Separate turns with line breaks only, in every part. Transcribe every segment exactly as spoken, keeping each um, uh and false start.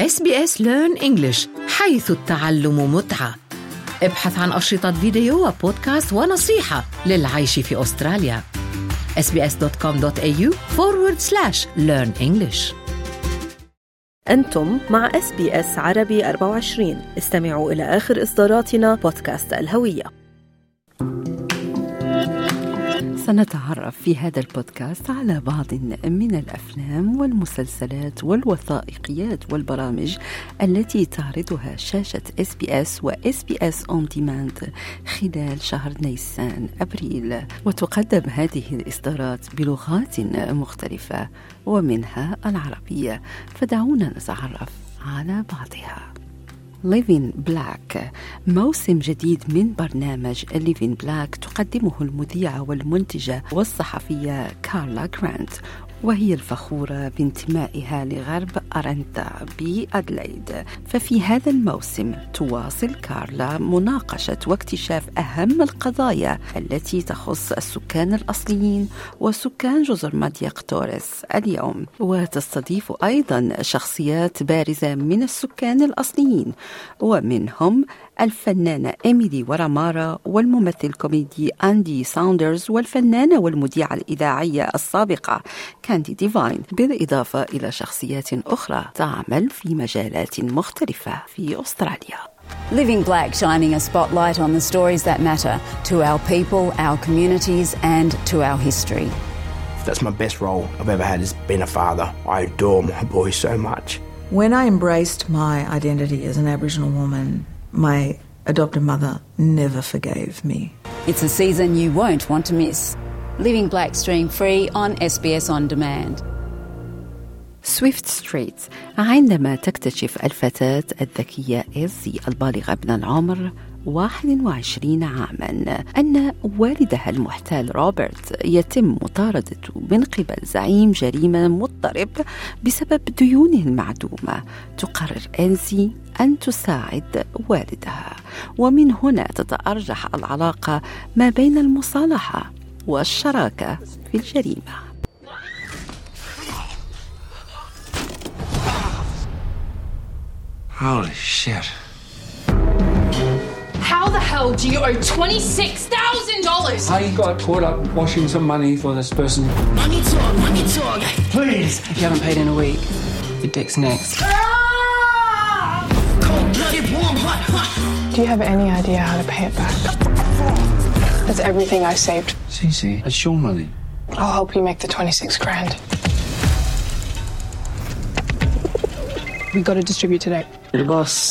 إس بي إس Learn English، حيث التعلم متعة. ابحث عن أشرطة فيديو وبودكاست ونصيحة للعيش في أستراليا. إس بي إس دوت كوم دوت إيه يو forward slash learn English.
أنتم مع إس بي إس عربي أربعة وعشرين. استمعوا إلى آخر إصداراتنا بودكاست الهوية.
سنتعرف في هذا البودكاست على بعض من الأفلام والمسلسلات والوثائقيات والبرامج التي تعرضها شاشة إس بي إس و إس بي إس On Demand خلال شهر نيسان أبريل، وتقدم هذه الإصدارات بلغات مختلفة ومنها العربية، فدعونا نتعرف على بعضها. Living Black، موسم جديد من برنامج Living Black تقدمه المذيعة والمنتجة والصحفية كارلا جرانت، وهي الفخورة بانتمائها لغرب أرنتا بأدليد. ففي هذا الموسم تواصل كارلا مناقشة واكتشاف أهم القضايا التي تخص السكان الأصليين وسكان جزر مادياق توريس اليوم، وتستضيف أيضا شخصيات بارزة من السكان الأصليين، ومنهم الفنانة إيميلي ورامارا والممثل كوميدي أندي ساوندرز والفنانة والمذيعة الإذاعية السابقة كاندي ديفاين، بالإضافة إلى شخصيات أخرى تعمل في مجالات مختلفة في أستراليا.
Living Black, shining a spotlight on the stories that matter to our people, our communities and to our history.
That's my best role I've ever had, is being a father. I adore my boys so much.
When I embraced my identity as an Aboriginal woman, my adopted mother never forgave me.
It's a season you won't want to miss. Living Black stream free on إس بي إس On Demand.
سويفت ستريت، عندما تكتشف الفتاة الذكية إيزي البالغة من العمر واحد وعشرين عاماً أن والدها المحتال روبرت يتم مطاردته من قبل زعيم جريمة مضطرب بسبب ديونه المعدومة، تقرر إيزي أن تساعد والدها، ومن هنا تتأرجح العلاقة ما بين المصالحة والشراكة في الجريمة.
Holy shit.
How the hell do you owe twenty-six thousand dollars?
I got caught up washing some money for this person.
Money talk, money talk.
Please.
If you haven't paid in a week, the dick's next.
Cold-blooded, warm, hot, hot.
Do you have any idea how to pay it back? That's everything I saved.
Cece, it's your money.
I'll help you make the twenty-six grand. We got to distribute today.
You're the boss.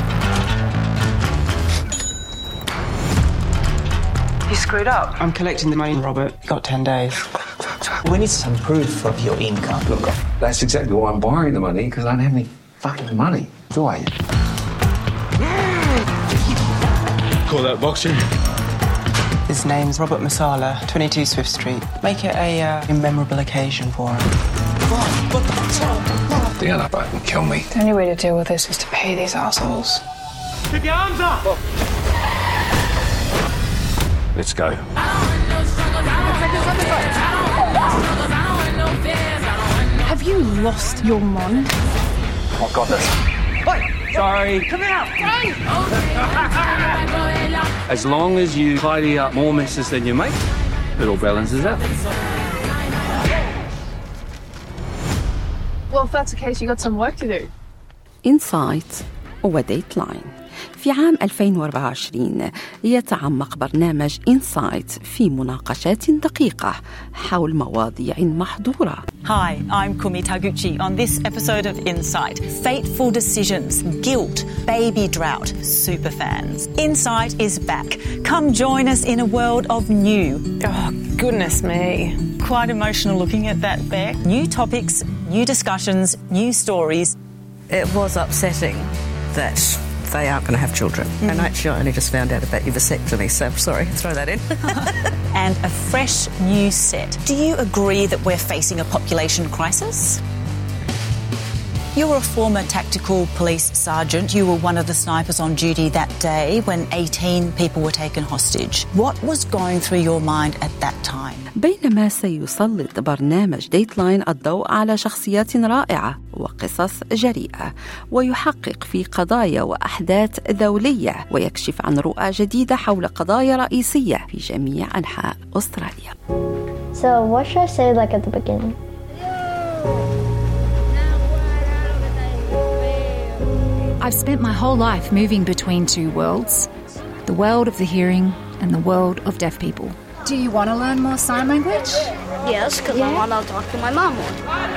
You screwed up.
I'm collecting the money, Robert. You got ten days.
We need some proof of your income.
Look, that's exactly why I'm borrowing the money, because I don't have any fucking money, do I? Call that boxer.
His name's Robert Masala, twenty-two Swift Street. Make it a uh, memorable occasion for him.
They're gonna fucking kill me.
The only way to deal with this is to pay these assholes.
Keep your arms up! Let's go.
Have you lost your mind?
I've got this. Wait! Sorry.
Come out!
As long as you tidy up more messes than you make, it all balances out.
Well, if that's the case, you got some work to do.
إنسايت وديتلاين. في عام ألفين وأربعة وعشرين يتعمق برنامج إنسايت في مناقشات دقيقة حول مواضيع محظورة.
Hi, I'm Kumi Taguchi. On this episode of Insight, fateful decisions, guilt, baby drought, superfans. Insight is back. Come join us in a world of new.
Oh, goodness me.
Quite emotional looking at that, Beck. New topics, new discussions, new stories.
It was upsetting that they aren't going to have children. Mm. And actually I only just found out about your vasectomy, so I'm sorry, throw that in.
And a fresh new set. Do you agree that we're facing a population crisis? You were a former tactical police sergeant. You were one of the snipers on duty that day when eighteen people were taken hostage. What was going through your mind at that time?
بينما سيسلط برنامج ديتلاين الضوء على شخصيات رائعة وقصص جريئة، ويحقق في قضايا وأحداث دولية، ويكشف عن رؤى جديدة حول قضايا رئيسية في جميع أنحاء أستراليا.
So what should I say like at the beginning?
I've spent my whole life moving between two worlds, the world of the hearing and the world of deaf people. Do you want to learn more sign language?
Yes, because yeah. I want to talk to my mom more.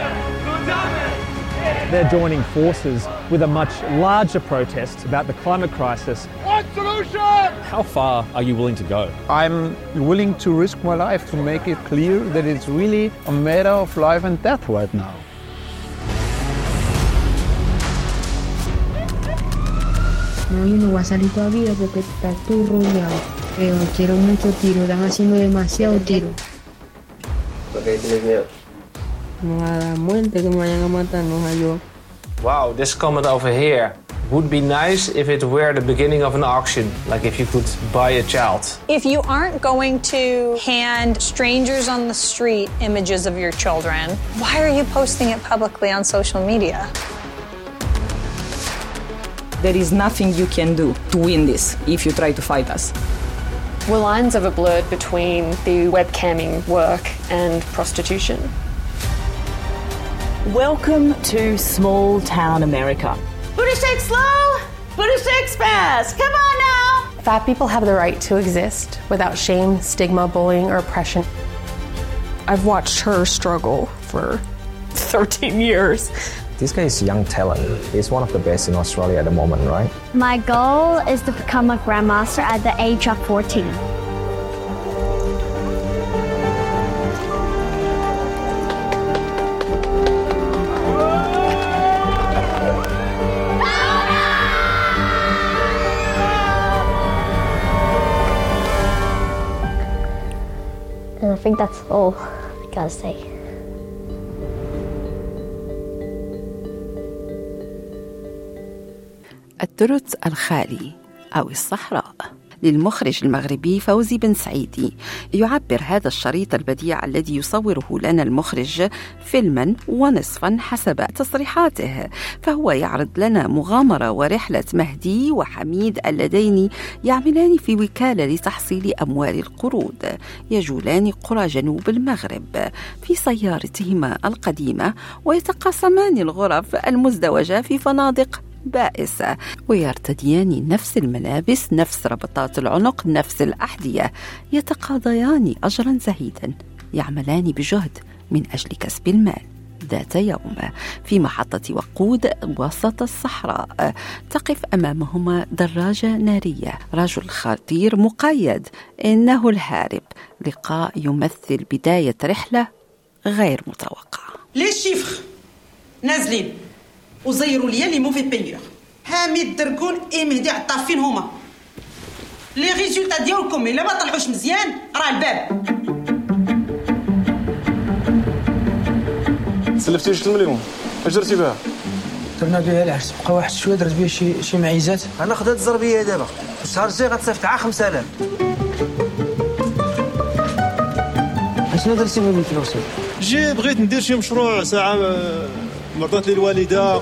They're joining forces with a much larger protest about the climate crisis.
One solution!
How far are you willing to go?
I'm willing to risk my life to make it clear that it's really a matter of life and death right now.
No, yo no voy a salir todavía porque está turro ya. Pero quiero mucho tiro, están haciendo demasiado tiro.
¿Por qué tienes miedo?
No a la muerte, que me vayan a matarnos a yo.
Wow, this comment over here would be nice if it were the beginning of an auction, like if you could buy a child.
If you aren't going to hand strangers on the street images of your children, why are you posting it publicly on social media?
There is nothing you can do to win this if you try to fight us.
Well, lines ever blurred between the webcamming work and prostitution?
Welcome to small town America.
Booty shake slow, booty shake fast. Come on now.
Fat people have the right to exist without shame, stigma, bullying, or oppression. I've watched her struggle for thirteen years.
This guy is young talent. He's one of the best in Australia at the moment, right?
My goal is to become a grandmaster at the age of fourteen. And I think that's all I gotta say.
الترث الخالي أو الصحراء للمخرج المغربي فوزي بن سعيدي. يعبر هذا الشريط البديع الذي يصوره لنا المخرج فيلما ونصفا حسب تصريحاته، فهو يعرض لنا مغامرة ورحلة مهدي وحميد اللذين يعملان في وكالة لتحصيل أموال القروض، يجولان قرى جنوب المغرب في سيارتهما القديمة، ويتقاسمان الغرف المزدوجة في فنادق بائسة، ويرتديان نفس الملابس، نفس ربطات العنق، نفس الأحذية، يتقاضيان أجرا زهيدا، يعملان بجهد من أجل كسب المال. ذات يوم في محطة وقود وسط الصحراء تقف أمامهما دراجة نارية، رجل خطير مقيد، إنه الهارب. لقاء يمثل بداية رحلة غير متوقعة.
لي شيفر نازلين وزيروا لي لي موفي بيور. حميد دركون اي مهدي عطاف فين هما لي ريزولتا ديالكم؟ الا ما طلعوش مزيان راه الباب.
سلفتي جوج المليون، اش درتي بها؟
درنا بها العرس، بقى واحد شويه درت بها شي شي معيزات.
انا خدات الزربيه دابا الشهر الجاي غتصيفط عا خمسة آلاف.
اشنو درتي بها بالفلوس؟
جي بغيت ندير شي مشروع ساعه مرضات لي الوالده.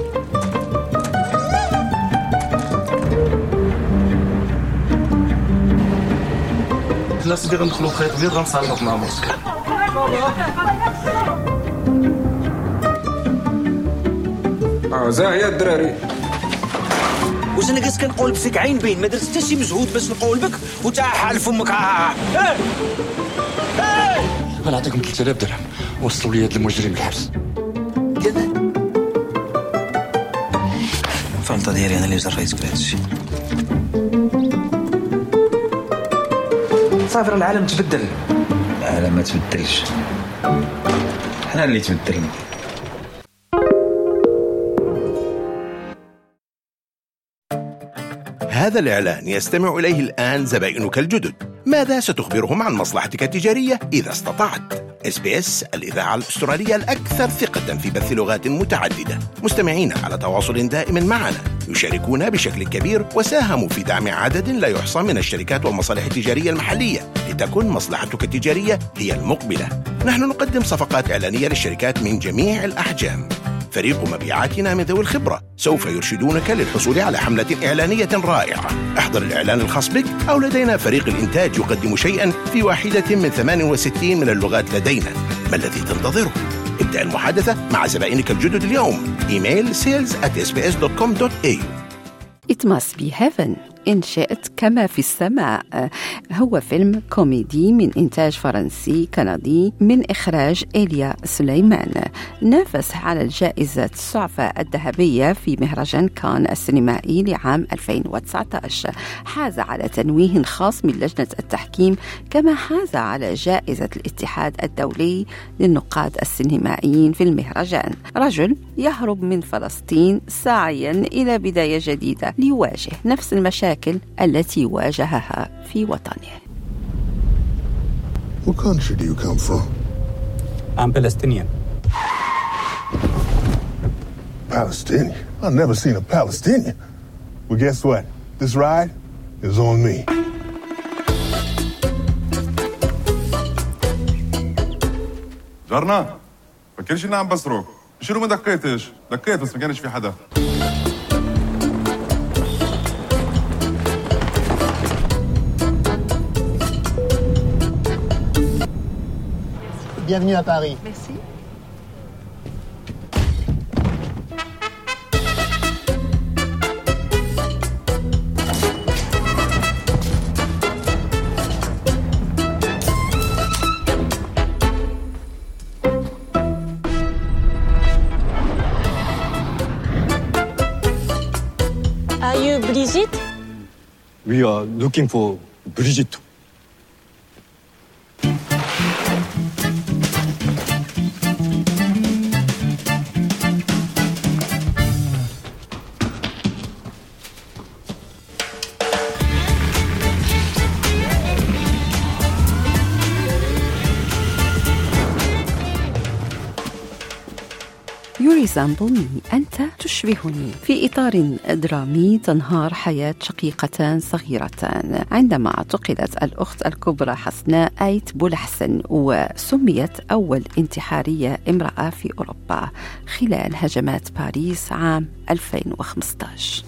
الناس اللي غندخلوا في خيط بيض غنصالحوك مع موسك.
اه زاهيه الدراري. واش انا قلت كنقول فيك عين بين ما درت حتى شي مجهود باش نقول بك وتا حال فمك. ايه ايه
غنعطيكم ثلاثة آلاف درهم وصلوا لي هذا المجرم الحبس.
فهمت ديالي انا اللي جريت كل هادشي. صافي العالم تبدل. العالم ما تبدلش، حنا اللي تبدلنا.
هذا الإعلان يستمع إليه الآن زبائنك الجدد. ماذا ستخبرهم عن مصلحتك التجارية إذا استطعت؟ إس بي إس الإذاعة الأسترالية الأكثر ثقة في بث لغات متعددة. مستمعين على تواصل دائم معنا، يشاركون بشكل كبير وساهموا في دعم عدد لا يحصى من الشركات والمصالح التجارية المحلية لتكن مصلحتك التجارية هي المقبلة. نحن نقدم صفقات إعلانية للشركات من جميع الأحجام. فريق مبيعاتنا من ذوي الخبرة سوف يرشدونك للحصول على حملة إعلانية رائعة. احضر الإعلان الخاص بك أو لدينا فريق الإنتاج يقدم شيئا في واحدة من ثمان وستين من اللغات لدينا. ما الذي تنتظره؟ ابدأ المحادثة مع زبائنك الجدد اليوم. إيميل sales at s b s dot com dot a u.
It must be heaven إن شئت كما في السماء هو فيلم كوميدي من إنتاج فرنسي كندي من إخراج إيليا سليمان. نافس على الجائزة السعفة الذهبية في مهرجان كان السينمائي لعام ألفين وتسعة عشر. حاز على تنويه خاص من لجنة التحكيم، كما حاز على جائزة الاتحاد الدولي للنقاد السينمائيين في المهرجان. رجل يهرب من فلسطين ساعيا إلى بداية جديدة ليواجه نفس المشاكل التي واجهها في وطنه.
What country do you come from?
I'm Palestinian.
Palestinian? I've never seen a Palestinian. Well, guess what? This ride is on me.
جارنا فكرش اني عم بصرخ. شنو ما دقيتش؟ دقيت بس ما كانش في حدا.
Bienvenue à Paris.
Merci. Are you Brigitte?
We are looking for Brigitte.
You resemble me. أنت تشبهني. في إطار درامي تنهار حياة شقيقتان صغيرتان عندما اعتقلت الأخت الكبرى حسناء آيت بولحسن، وسميت أول انتحارية امرأة في أوروبا خلال هجمات باريس عام ألفين وخمسة عشر.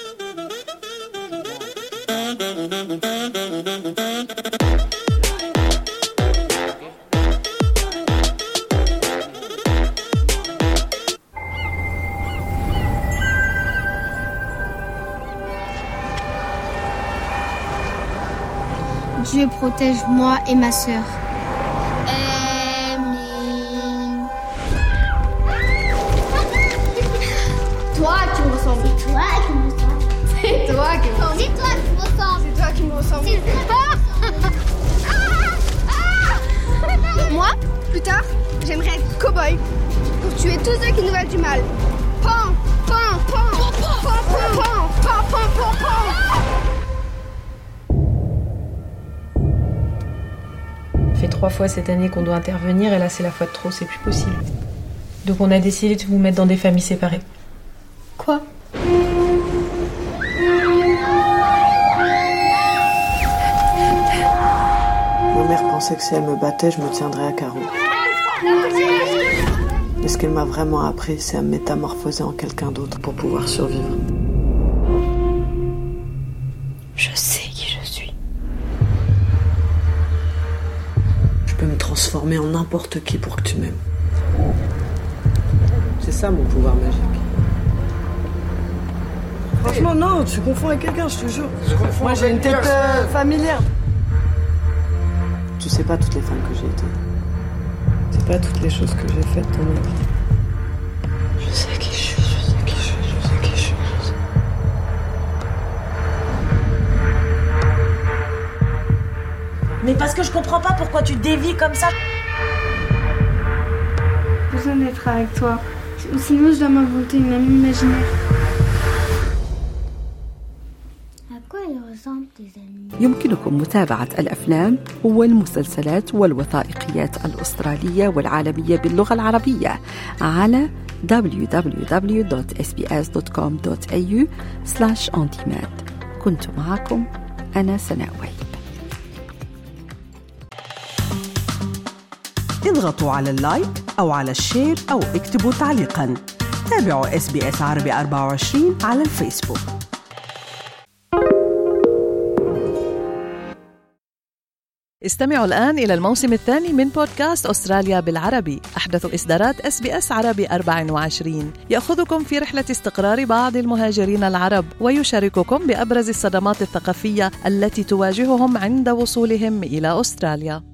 Dieu protège moi et ma sœur. Amen. Toi qui me ressembles. C'est toi qui me ressemble. C'est toi qui me ressemble. C'est toi qui me ressemble. C'est toi qui me ressemble. Moi, plus tard, j'aimerais être cow-boy pour tuer tous ceux qui nous veulent du mal. Pan, pan, pan, pan, pan, pan, pan, pan, pan, pan, pan.
Ça fait trois fois cette année qu'on doit intervenir et là c'est la fois de trop, c'est plus possible. Donc on a décidé de vous mettre dans des familles séparées. Quoi ?
Ma mère pensait que si elle me battait, je me tiendrais à carreau. Mais ce qu'elle m'a vraiment appris, c'est à me métamorphoser en quelqu'un d'autre pour pouvoir survivre.
Je sais qui je suis.
Je peux me transformer en n'importe qui pour que tu m'aimes. C'est ça mon pouvoir magique.
Franchement, non, tu confonds avec quelqu'un, je te jure. Moi, j'ai une tête euh, familière.
Tu sais pas toutes les femmes que j'ai été. C'est pas toutes les choses que j'ai faites dans ma vie. Je sais qui je suis, je sais qui je suis, je sais qui je suis. Je sais.
Mais parce que je comprends pas pourquoi tu dévis comme ça.
J'ai besoin d'être avec toi. Sinon, je dois m'inventer une amie imaginaire.
يمكنكم متابعة الأفلام والمسلسلات والوثائقيات الأسترالية والعالمية باللغة العربية على دبليو دبليو دبليو دوت اس بي اس دوت كوم دوت اي يو سلاش اون ديماند. كنت معكم أنا سناء وهيب.
اضغطوا على اللايك أو على الشير أو اكتبوا تعليقاً.
تابعوا إس بي إس عربي أربعة وعشرين على الفيسبوك.
استمعوا الآن إلى الموسم الثاني من بودكاست أستراليا بالعربي، أحدث إصدارات إس بي إس عربي أربعة وعشرين، يأخذكم في رحلة استقرار بعض المهاجرين العرب ويشارككم بأبرز الصدمات الثقافية التي تواجههم عند وصولهم إلى أستراليا.